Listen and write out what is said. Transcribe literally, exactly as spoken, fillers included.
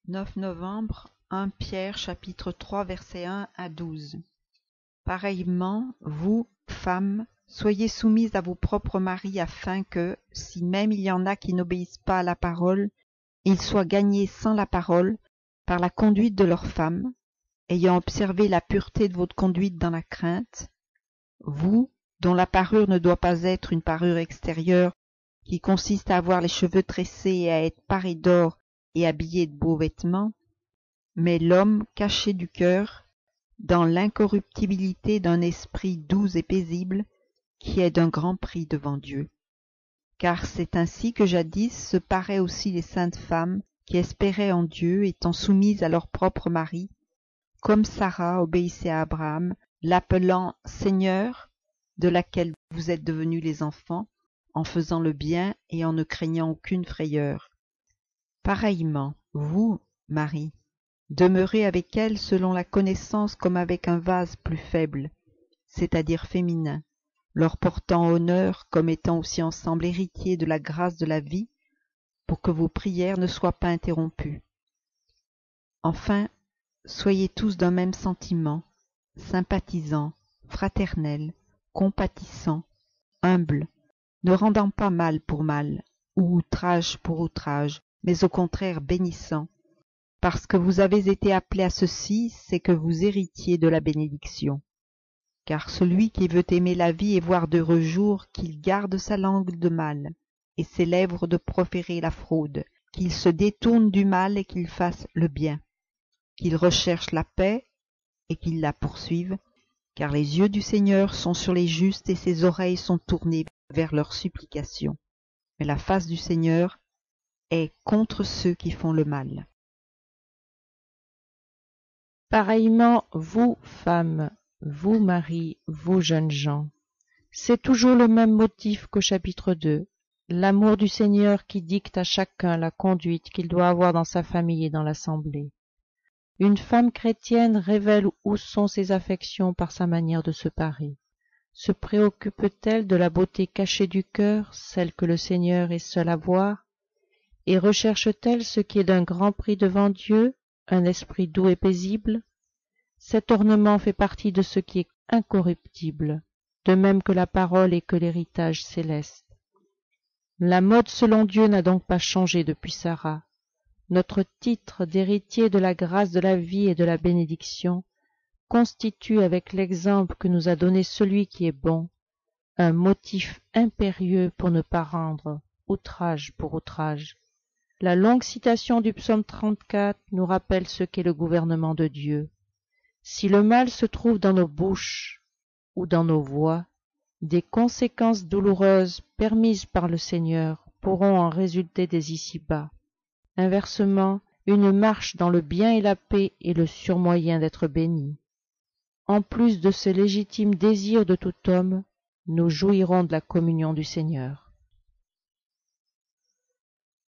neuf novembre, premier Pierre chapitre trois versets un à douze. Pareillement, vous, femmes, soyez soumises à vos propres maris afin que, si même il y en a qui n'obéissent pas à la parole, ils soient gagnés sans la parole par la conduite de leurs femmes, ayant observé la pureté de votre conduite dans la crainte, vous, dont la parure ne doit pas être une parure extérieure qui consiste à avoir les cheveux tressés et à être parés d'or et habillé de beaux vêtements, mais l'homme caché du cœur, dans l'incorruptibilité d'un esprit doux et paisible, qui est d'un grand prix devant Dieu. Car c'est ainsi que jadis se paraient aussi les saintes femmes qui espéraient en Dieu, étant soumises à leur propre mari, comme Sarah obéissait à Abraham, l'appelant Seigneur, de laquelle vous êtes devenus les enfants, en faisant le bien et en ne craignant aucune frayeur. Pareillement, vous, Marie, demeurez avec elle selon la connaissance comme avec un vase plus faible, c'est-à-dire féminin, leur portant honneur comme étant aussi ensemble héritiers de la grâce de la vie, pour que vos prières ne soient pas interrompues. Enfin, soyez tous d'un même sentiment, sympathisants, fraternels, compatissants, humbles, ne rendant pas mal pour mal, ou outrage pour outrage, mais au contraire bénissant, parce que vous avez été appelés à ceci, c'est que vous héritiez de la bénédiction. Car celui qui veut aimer la vie et voir d'heureux jours, qu'il garde sa langue de mal, et ses lèvres de proférer la fraude, qu'il se détourne du mal et qu'il fasse le bien, qu'il recherche la paix et qu'il la poursuive, car les yeux du Seigneur sont sur les justes et ses oreilles sont tournées vers leurs supplications. Mais la face du Seigneur est contre ceux qui font le mal. Pareillement, vous, femmes, vous, maris, vous, jeunes gens, c'est toujours le même motif qu'au chapitre deux, l'amour du Seigneur qui dicte à chacun la conduite qu'il doit avoir dans sa famille et dans l'assemblée. Une femme chrétienne révèle où sont ses affections par sa manière de se parer. Se préoccupe-t-elle de la beauté cachée du cœur, celle que le Seigneur est seul à voir, et recherche-t-elle ce qui est d'un grand prix devant Dieu, un esprit doux et paisible? Cet ornement fait partie de ce qui est incorruptible, de même que la parole et que l'héritage céleste. La mode selon Dieu n'a donc pas changé depuis Sarah. Notre titre d'héritier de la grâce de la vie et de la bénédiction constitue, avec l'exemple que nous a donné celui qui est bon, un motif impérieux pour ne pas rendre outrage pour outrage. La longue citation du psaume trente-quatre nous rappelle ce qu'est le gouvernement de Dieu. Si le mal se trouve dans nos bouches ou dans nos voix, des conséquences douloureuses permises par le Seigneur pourront en résulter dès ici-bas. Inversement, une marche dans le bien et la paix est le sûr moyen d'être béni. En plus de ce légitime désir de tout homme, nous jouirons de la communion du Seigneur.